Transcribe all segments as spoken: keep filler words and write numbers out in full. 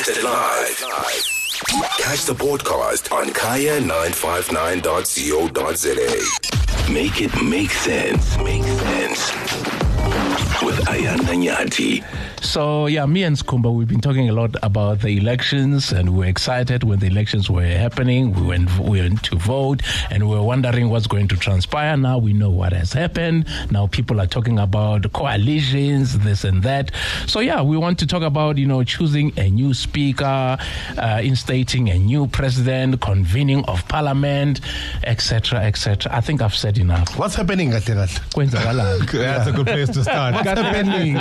Broadcasted live. Catch the podcast on kaya nine five nine dot co dot za. Make it make sense. Make sense. With Ayanda Nyati. So, yeah, me and Skumba, we've been talking a lot about the elections, and we were excited when the elections were happening. We went, we went to vote, and we were wondering what's going to transpire. Now we know what has happened. Now people are talking about coalitions, this and that. So, yeah, we want to talk about, you know, choosing a new speaker, uh, instating a new president, convening of parliament, et cetera, et cetera. I think I've said enough. What's happening, Gategal? That's a good place to start. What's happening?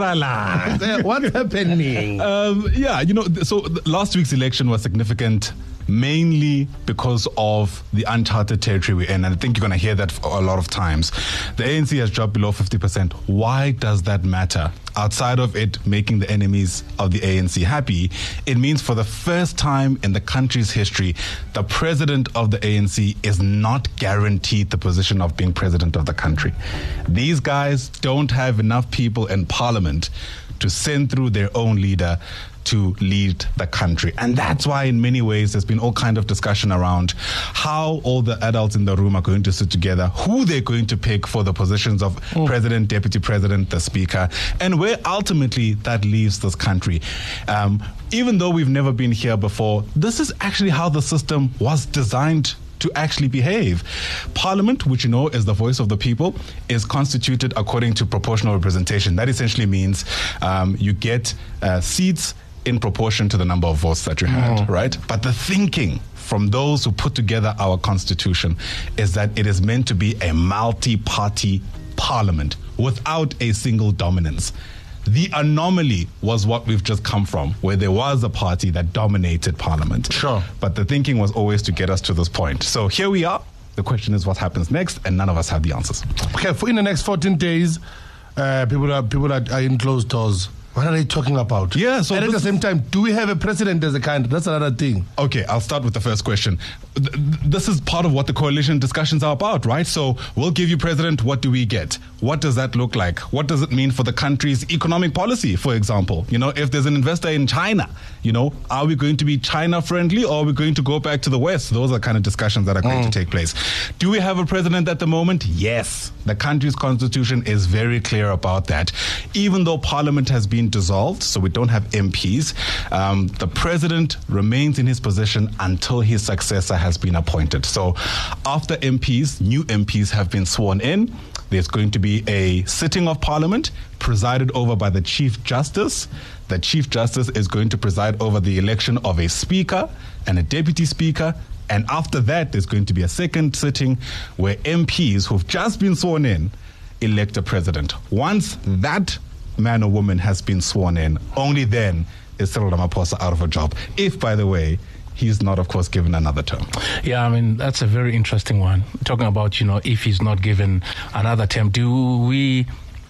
What's happening? Um, yeah, you know, so last week's election was significant mainly because of the uncharted territory we're in. And I think you're going to hear that a lot of times. The A N C has dropped below fifty percent. Why does that matter? Outside of it making the enemies of the A N C happy, it means for the first time in the country's history, the president of the A N C is not guaranteed the position of being president of the country. These guys don't have enough people in parliament to send through their own leader to lead the country. And that's why in many ways there's been all kind of discussion around how all the adults in the room are going to sit together, who they're going to pick for the positions of mm. president, deputy president, the speaker, and where ultimately that leaves this country. Um, even though we've never been here before, this is actually how the system was designed to actually behave. Parliament, which you know is the voice of the people, is constituted according to proportional representation. That essentially means um, you get uh, seats in proportion to the number of votes that you had, mm. right? But the thinking from those who put together our constitution is that it is meant to be a multi-party parliament without a single dominance. The anomaly was what we've just come from, where there was a party that dominated parliament. Sure. But the thinking was always to get us to this point. So here we are. The question is what happens next, and none of us have the answers. Okay, for in the next fourteen days, uh, people are people are, are in closed doors. What are they talking about? Yeah, so and at the same time, do we have a president as a candidate? That's another thing. Okay, I'll start with the first question. Th- this is part of what the coalition discussions are about, right? So we'll give you president. What do we get? What does that look like? What does it mean for the country's economic policy, for example? You know, if there's an investor in China, you know, are we going to be China friendly or are we going to go back to the West? Those are kind of discussions that are going mm. to take place. Do we have a president at the moment? Yes. The country's constitution is very clear about that. Even though parliament has been dissolved, so we don't have M Ps, um, the president remains in his position until his successor has been appointed. So after M Ps, new M Ps have been sworn in, there's going to be a sitting of parliament presided over by the Chief Justice. The Chief Justice is going to preside over the election of a speaker and a deputy speaker. And after that, there's going to be a second sitting where M Ps who've just been sworn in elect a president. Once that man or woman has been sworn in, only then is Cyril Ramaphosa out of a job. If, by the way, he's not, of course, given another term. Yeah, I mean, that's a very interesting one. Talking about, you know, if he's not given another term, do we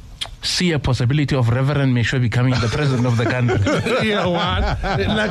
see a possibility of Reverend Mesho becoming the president of the country? Yeah, what?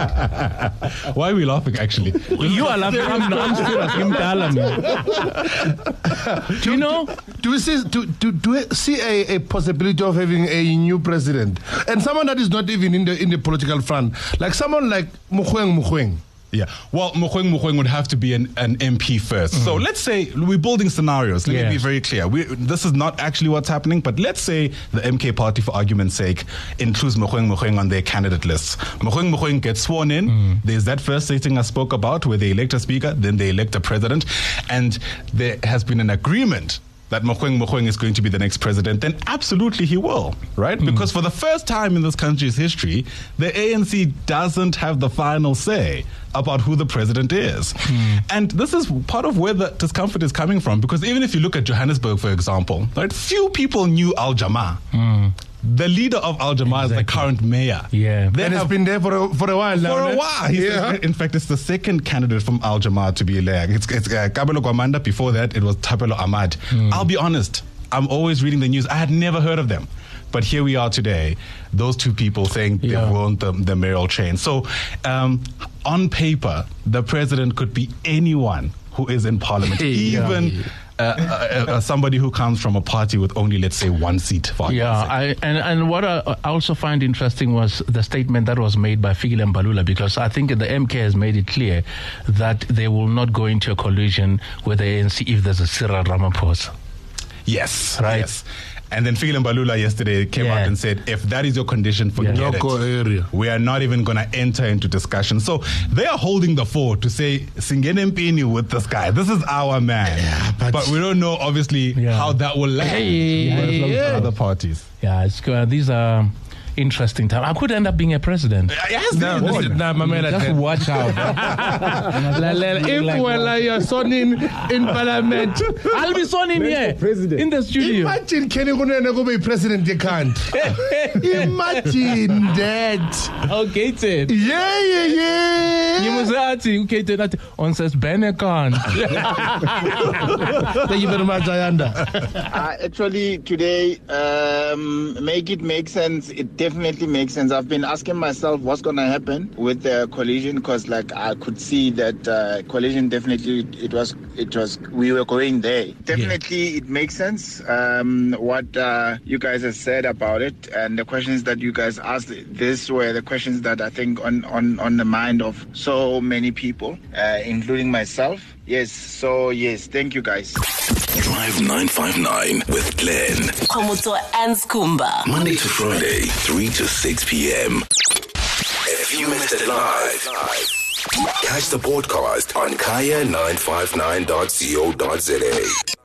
Like, why are we laughing, actually? You are laughing. I'm, I'm serious. I'm telling you. Do you know? Do we see, do, do, do we see a, a possibility of having a new president? And someone that is not even in the in the political front. Like someone like Mogoeng Mogoeng. Yeah, well, Mogoeng Mogoeng would have to be an, an M P first. Mm. So let's say we're building scenarios. Let yes. me be very clear. We, this is not actually what's happening, but let's say the M K party, for argument's sake, includes Mogoeng Mogoeng on their candidate lists. Mogoeng Mogoeng gets sworn in. Mm. There's that first sitting I spoke about where they elect a speaker, then they elect a president, and there has been an agreement that Mogoeng Mogoeng is going to be the next president, then absolutely he will, right? Mm. Because for the first time in this country's history, the A N C doesn't have the final say about who the president is. Mm. And this is part of where the discomfort is coming from, because even if you look at Johannesburg, for example, right, few people knew Al Jamaa. Mm. The leader of Al Jamaa exactly. is the current mayor. Yeah, they and it's been there for a, for a while now. For a while. Yeah. In fact, it's the second candidate from Al Jamaa to be elected. It's, it's uh, Kabelo Kwamanda. Before that, it was Thapelo Ahmad. Mm. I'll be honest, I'm always reading the news. I had never heard of them. But here we are today, those two people saying yeah. they won the, the mayoral chain. So um, on paper, the president could be anyone who is in parliament, yeah. even uh, uh, uh, somebody who comes from a party with only, let's say, one seat. For Yeah, I, and, and what I I also find interesting was the statement that was made by Fikile Mbalula, because I think the M K has made it clear that they will not go into a coalition with the A N C if there's a Cyril Ramaphosa. Yes, Right. yes. And then Fikile Mbalula yesterday came Yeah. out and said, if that is your condition, forget Yeah. it. Local area. We are not even going to enter into discussion. So they are holding the fort to say, Singene Mpini with this guy. This is our man. Yeah, but- but, we don't know, obviously, Yeah. how that will land Hey, when it comes yeah. to other parties. Yeah, it's, uh, these are interesting times. I could end up being a president. Yes, No, they this would. is- nah, Mamela, Just that- watch out. La- la- If well, you're son in, in parliament, I'll be son in here in the studio. imagine Kenny Gunene go be president, you can't. Imagine that. Okay, Ted. Yeah, yeah, yeah. Yimuzati, okay, Ted. On says Benekan. Thank you very much, Ayanda. Uh, actually, today, um, make it make sense. It definitely makes sense. I've been asking myself what's going to happen with the coalition, because, like, I could see that uh, coalition definitely it was it was we were going there. Definitely, it makes sense. Um, what uh, you guys have said about it, and the questions that you guys asked. These were the questions that I think on on on the mind of so many people, uh, including myself. Yes. So yes, thank you guys. Drive nine five nine with Glenn. Khomotso and Skumba. Monday to Friday, three to six p.m. If you missed it live, catch the podcast on kaya nine five nine dot co dot za.